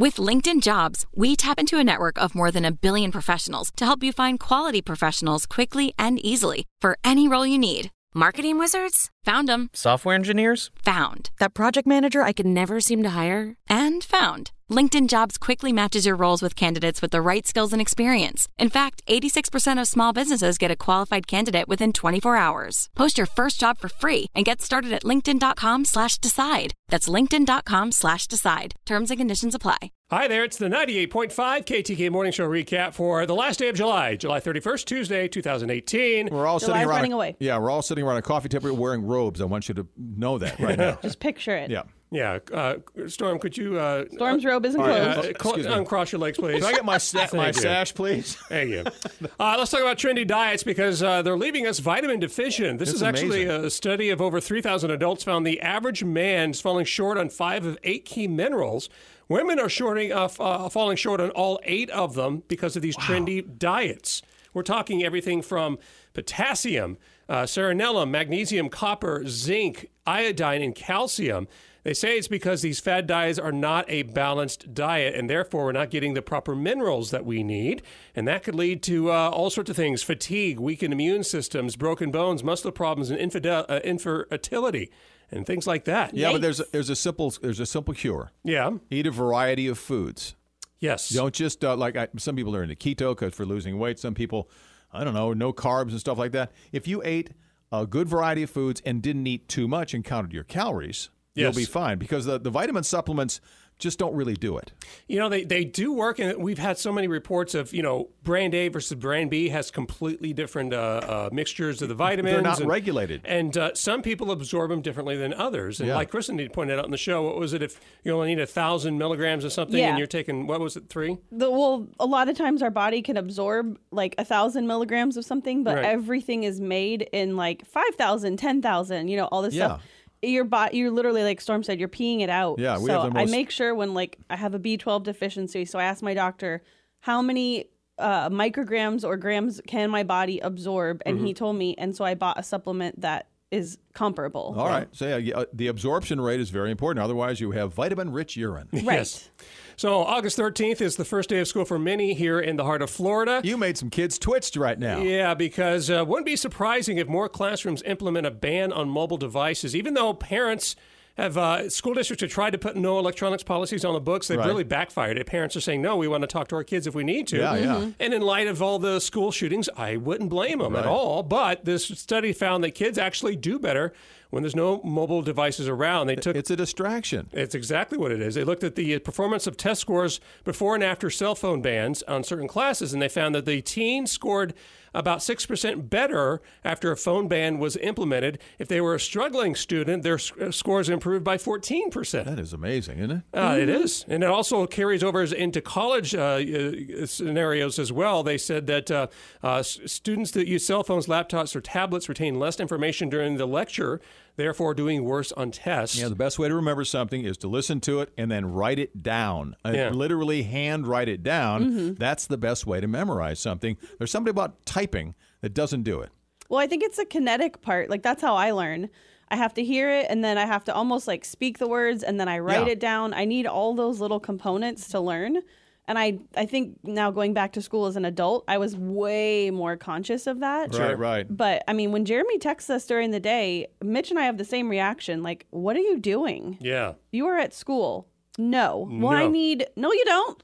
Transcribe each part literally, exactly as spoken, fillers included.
With LinkedIn Jobs, we tap into a network of more than a billion professionals to help you find quality professionals quickly and easily for any role you need. Marketing wizards? Found them. Software engineers? Found. That project manager I could never seem to hire? And found. LinkedIn Jobs quickly matches your roles with candidates with the right skills and experience. In fact, eighty-six percent of small businesses get a qualified candidate within twenty-four hours. Post your first job for free and get started at linkedin.com slash decide. That's linkedin.com slash decide. Terms and conditions apply. Hi there, it's the ninety-eight point five K T K Morning Show recap for the last day of July, July thirty-first, Tuesday, two thousand eighteen. We're all July's sitting around. running a, away. Yeah, we're all sitting around a coffee table wearing robes. I want you to know that right now. Just picture it. Yeah. Yeah, uh, Storm, could you... Uh, Storm's robe isn't All right, closed. uh, uh, cl- excuse me. uncross your legs, please. Can I get my sa- Thank my you. sash, please? Thank you. Uh, let's talk about trendy diets because uh, they're leaving us vitamin deficient. This It's is actually amazing. a study of over three thousand adults found the average man is falling short on five of eight key minerals. Women are shorting, uh, f- uh, falling short on all eight of them because of these trendy diets. We're talking everything from potassium, uh, serenellum, magnesium, copper, zinc, iodine, and calcium. They say it's because these fad diets are not a balanced diet, and therefore we're not getting the proper minerals that we need. And that could lead to uh, all sorts of things: fatigue, weakened immune systems, broken bones, muscle problems, and infidel- uh, infertility, and things like that. Yeah, but there's a, there's a simple there's a simple cure. Yeah. Eat a variety of foods. Yes. Don't just uh, like I, some people are into keto because for losing weight. Some people, I don't know, no carbs and stuff like that. If you ate a good variety of foods and didn't eat too much and counted your calories, Yes. you'll be fine because the, the vitamin supplements just don't really do it. You know, they, they do work, and we've had so many reports of, you know, brand A versus brand B has completely different uh, uh, mixtures of the vitamins. They're not and, regulated. And uh, some people absorb them differently than others. And Yeah. like Kristen pointed out in the show, what was it, if you only need a thousand milligrams of something Yeah. and you're taking, what was it, three? The, well, a lot of times our body can absorb like a thousand milligrams of something, but Right. everything is made in like five thousand, ten thousand, you know, all this Yeah. stuff. Your body, you're literally, like Storm said, you're peeing it out. Yeah, we so have the I most- make sure when like I have a B twelve deficiency, so I ask my doctor, how many uh, micrograms or grams can my body absorb? And Mm-hmm. he told me, and so I bought a supplement that is comparable. All right. So yeah, yeah, uh, the absorption rate is very important. Otherwise, you have vitamin-rich urine. Right. Yes. So August thirteenth is the first day of school for many here in the heart of Florida. You made some kids twitched right now. Yeah, because uh, wouldn't be surprising if more classrooms implement a ban on mobile devices, even though parents have, uh, school districts have tried to put no electronics policies on the books. They've Right. really backfired. Parents are saying, no, we want to talk to our kids if we need to. Yeah, yeah. And in light of all the school shootings, I wouldn't blame them at Right. all. But this study found that kids actually do better when there's no mobile devices around. They took It's a distraction. It's exactly what it is. They looked at the performance of test scores before and after cell phone bans on certain classes, and they found that the teens scored about six percent better after a phone ban was implemented. If they were a struggling student, their s- scores improved by fourteen percent. That is amazing, isn't it? Uh, it is. And it also carries over into college uh, uh, scenarios as well. They said that uh, uh, s- students that use cell phones, laptops, or tablets retain less information during the lecture, therefore doing worse on tests. Yeah, the best way to remember something is to listen to it and then write it down. Uh, Yeah. Literally hand write it down. That's the best way to memorize something. There's something about typing that doesn't do it. Well, I think it's a kinetic part. Like that's how I learn. I have to hear it and then I have to almost like speak the words and then I write Yeah. it down. I need all those little components to learn. And I, I think now going back to school as an adult, I was way more conscious of that. Right, right. But I mean, when Jeremy texts us during the day, Mitch and I have the same reaction. Like, what are you doing? Yeah. You are at school. No. Well, I No. need, no, you don't.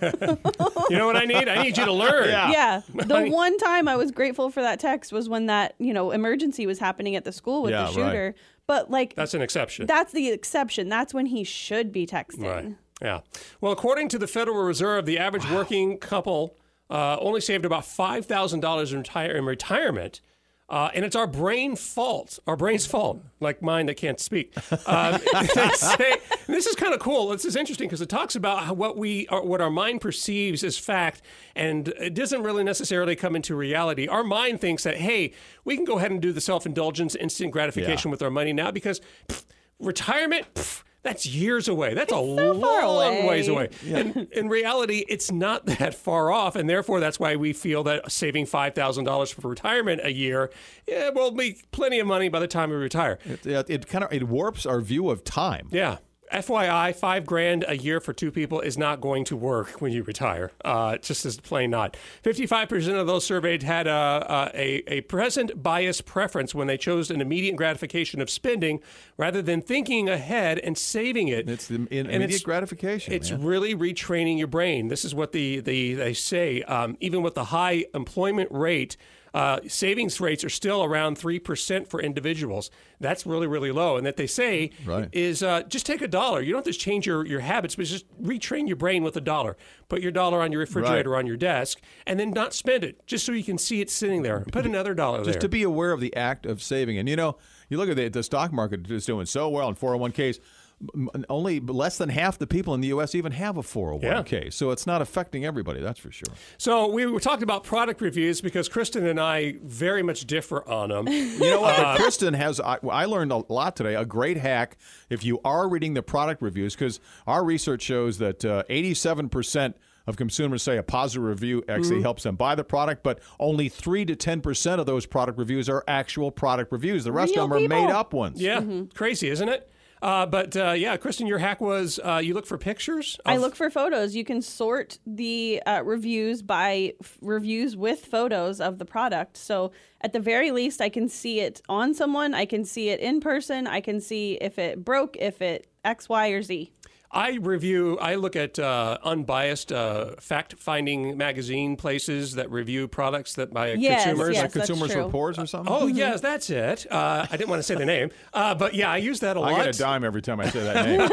You know what I need? I need you to learn. Yeah. The one time I was grateful for that text was when that, you know, emergency was happening at the school with Yeah, the right. shooter. But like, That's an exception. that's the exception. That's when he should be texting. Right. Yeah. Well, according to the Federal Reserve, the average working couple uh, only saved about five thousand dollars in, retire- in retirement. Uh, and it's our brain fault, our brain's fault, like mine that can't speak. Um, they say, and this is kind of cool. This is interesting because it talks about how what we, are, what our mind perceives as fact, and it doesn't really necessarily come into reality. Our mind thinks that, hey, we can go ahead and do the self-indulgence, instant gratification Yeah. with our money now because pff, retirement, pff, that's years away. That's a so far long away. ways away. And in reality, it's not that far off. And therefore, that's why we feel that saving five thousand dollars for retirement a year yeah, will be plenty of money by the time we retire. It, it, it kind of it warps our view of time. Yeah. F Y I, five grand a year for two people is not going to work when you retire. Uh, just as plain not. fifty-five percent of those surveyed had a, a, a present bias preference when they chose an immediate gratification of spending rather than thinking ahead and saving it. It's the in, And immediate it's- gratification. It's man. really retraining your brain. This is what the, the they say. Um, even with the high employment rate, uh, savings rates are still around three percent for individuals. That's really, really low. And that they say Right. is uh, just take a dollar. You don't have to change your, your habits, but just retrain your brain with a dollar. Put your dollar on your refrigerator Right. on your desk and then not spend it just so you can see it sitting there. Put another dollar there. Just to be aware of the act of saving. And, you know, you look at the, the stock market is doing so well in four oh one k's. M- Only less than half the people in the U S even have a four oh one k. So it's not affecting everybody, that's for sure. So we were talking about product reviews because Kristen and I very much differ on them. You know what? But Kristen has, I, I learned a lot today, a great hack if you are reading the product reviews, because our research shows that uh, eighty-seven percent of consumers say a positive review actually Mm-hmm. helps them buy the product, but only three to ten percent of those product reviews are actual product reviews. The rest Real of them are people. made up ones. Yeah, crazy, isn't it? Uh, but uh, yeah, Kristen, your hack was uh, you look for pictures. I of- look for photos. You can sort the uh, reviews by f- reviews with photos of the product. So at the very least, I can see it on someone. I can see it in person. I can see if it broke, if it X, Y, or Z. I review. I look at uh, unbiased uh, fact-finding magazine places that review products that by Yes, consumers. yes. Like that's Consumers true. Reports or something? Oh yes, that's it. Uh, I didn't want to say the name, uh, but yeah, I use that a I lot. get a dime every time I say that name.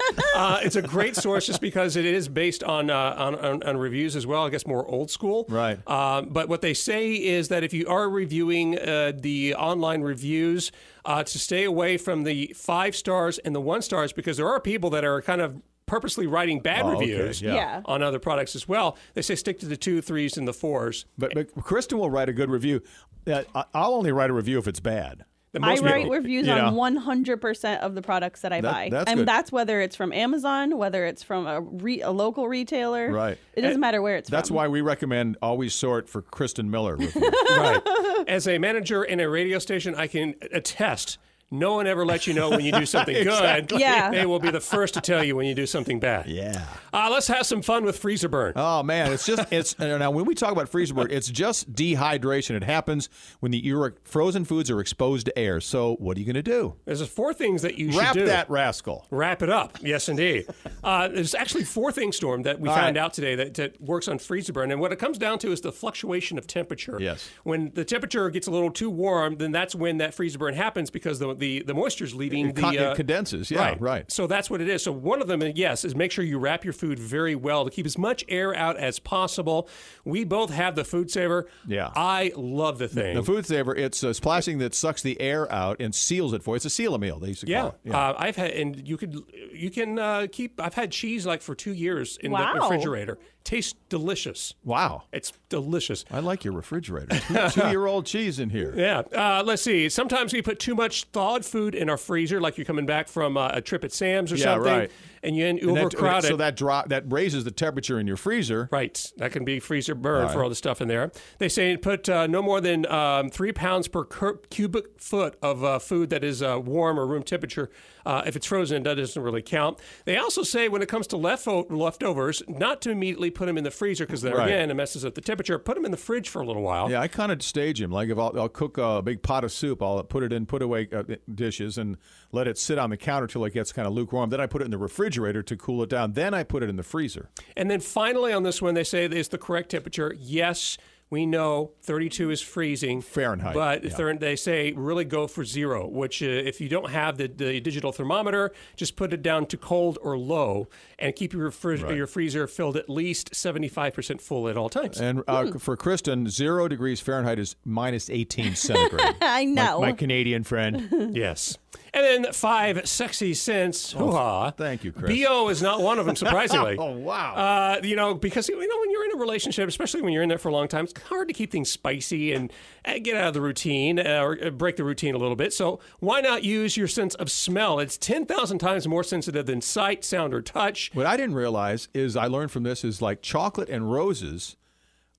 Uh, it's a great source just because it is based on, uh, on, on on reviews as well. I guess more old school. Right. Um, but what they say is that if you are reviewing uh, the online reviews, uh, to stay away from the five stars and the one stars because there are people that are kind of purposely writing bad Oh, okay, reviews yeah. Yeah. on other products as well. They say stick to the two, threes, and the fours. But, but Kristen will write a good review. Uh, I- I'll only write a review if it's bad. The I most write people- reviews you know. on one hundred percent of the products that I That- buy. that's and good. that's whether it's from Amazon, whether it's from a, re- a local retailer. Right. It doesn't matter where it's That's from. why we recommend always sort for Kristen Miller reviews. Right. As a manager in a radio station, I can attest. No one ever lets you know when you do something Exactly. good. Yeah. They will be the first to tell you when you do something bad. Yeah. Uh, let's have some fun with freezer burn. Oh man, it's just it's now when we talk about freezer burn, it's just dehydration. It happens when the your frozen foods are exposed to air. So what are you going to do? There's four things that you should Wrap do. that rascal. Wrap it up. Yes, indeed. Uh, there's actually four things, Storm, that we All found right. out today that, that works on freezer burn. And what it comes down to is the fluctuation of temperature. Yes. When the temperature gets a little too warm, then that's when that freezer burn happens because the the, the moisture's leaving It the... con- it uh, condenses. Yeah, right. So that's what it is. So one of them, yes, is make sure you wrap your food very well to keep as much air out as possible. We both have the Food Saver. Yeah. I love the thing. The Food Saver, it's a plastic that sucks the air out and seals it for you. It's a seal-a-meal, they used to Yeah, call it. Uh, I've had, and you could, you can uh, keep. I've had cheese like for two years in Wow. the refrigerator. Tastes delicious. Wow. It's delicious. I like your refrigerator. Two- Two-year-old cheese in here. Yeah. Uh, let's see. Sometimes we put too much thawed food in our freezer, like you're coming back from uh, a trip at Sam's or Yeah, something, right. and you, you And that- overcrowd it. so that drop that raises the temperature in your freezer. Right. That can be freezer burn Right. for all the stuff in there. They say put uh, no more than um, three pounds per cur- cubic foot of uh, food that is uh, warm or room temperature. Uh, if it's frozen, that doesn't really count. They also say when it comes to lefto- leftovers, not to immediately put them in the freezer because then Right. again, it messes up the temperature. Put them in the fridge for a little while. Yeah, I kind of stage them. Like if I'll, I'll cook a big pot of soup, I'll put it in, put away uh, dishes, and let it sit on the counter till it gets kind of lukewarm. Then I put it in the refrigerator to cool it down. Then I put it in the freezer. And then finally on this one, they say is the correct temperature. Yes, we know thirty-two is freezing. Fahrenheit, But yeah. thir- they say really go for zero, which uh, if you don't have the, the digital thermometer, just put it down to cold or low and keep your, refri- Right. your freezer filled at least seventy-five percent full at all times. And uh, for Kristen, zero degrees Fahrenheit is minus eighteen centigrade. I My, know. my Canadian friend. Yes. And then five sexy cents. Hoo-ha. thank you, Chris. B O is not one of them, surprisingly. Oh, wow. Uh, you know, because you know when you're in a relationship, especially when you're in there for a long time, it's hard to keep things spicy and uh, get out of the routine uh, or uh, break the routine a little bit. So why not use your sense of smell? It's ten thousand times more sensitive than sight, sound, or touch. What I didn't realize is I learned from this is like chocolate and roses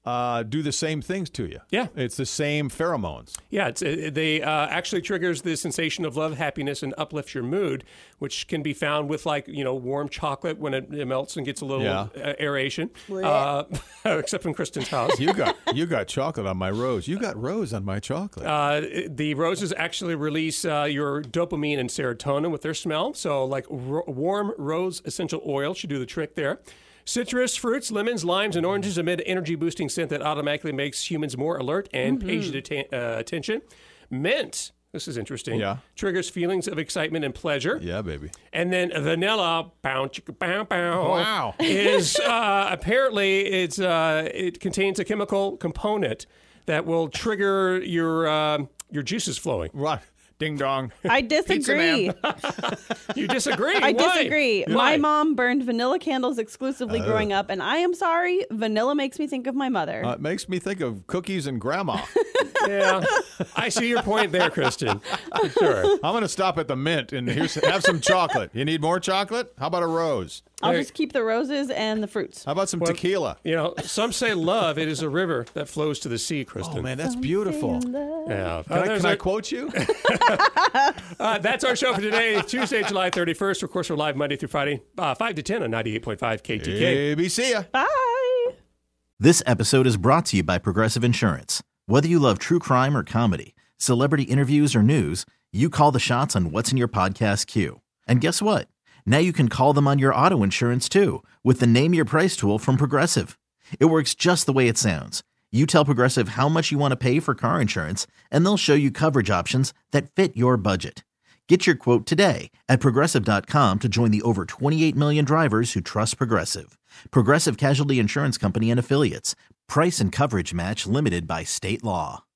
uh, do the same things to you. Yeah. It's the same pheromones. Yeah, it's, it, they uh, actually triggers the sensation of love, happiness, and uplifts your mood, which can be found with, like, you know, warm chocolate when it, it melts and gets a little Yeah. uh, aeration. Uh, except in Kristen's house. You got you got chocolate on my rose. You got rose on my chocolate. Uh, the roses actually release uh, your dopamine and serotonin with their smell. So, like, ro- warm rose essential oil should do the trick there. Citrus fruits, lemons, limes, and oranges emit an energy-boosting scent that automatically makes humans more alert and Mm-hmm. pays atten- uh, attention. Mint, this is interesting, Yeah. triggers feelings of excitement and pleasure. Yeah, baby. And then vanilla, bow, chicka, bow, bow, Wow. is uh, apparently it's uh, it contains a chemical component that will trigger your uh, your juices flowing. Right. Ding dong. I Pizza disagree. man. You disagree? I Why? disagree. Why? My mom burned vanilla candles exclusively Oh. growing up, and I am sorry, vanilla makes me think of my mother. Uh, it makes me think of cookies and grandma. Yeah, I see your point there, Kristen. For sure. I'm going to stop at the mint and here's, have some chocolate. You need more chocolate? How about a rose? I'll Hey. just keep the roses and the fruits. How about some Well, tequila? You know, some say love, it is a river that flows to the sea, Kristen. Oh, man, that's beautiful. Yeah. Can, Uh, I, there's can I our- quote you? uh, that's our show for today, Tuesday, July thirty-first. Of course, we're live Monday through Friday, uh, five to ten on ninety-eight point five K T K. A B C ya. Bye. This episode is brought to you by Progressive Insurance. Whether you love true crime or comedy, celebrity interviews or news, you call the shots on what's in your podcast queue. And guess what? Now you can call them on your auto insurance too with the Name Your Price tool from Progressive. It works just the way it sounds. You tell Progressive how much you want to pay for car insurance, and they'll show you coverage options that fit your budget. Get your quote today at Progressive dot com to join the over twenty-eight million drivers who trust Progressive. Progressive Casualty Insurance Company and Affiliates. Price and coverage match limited by state law.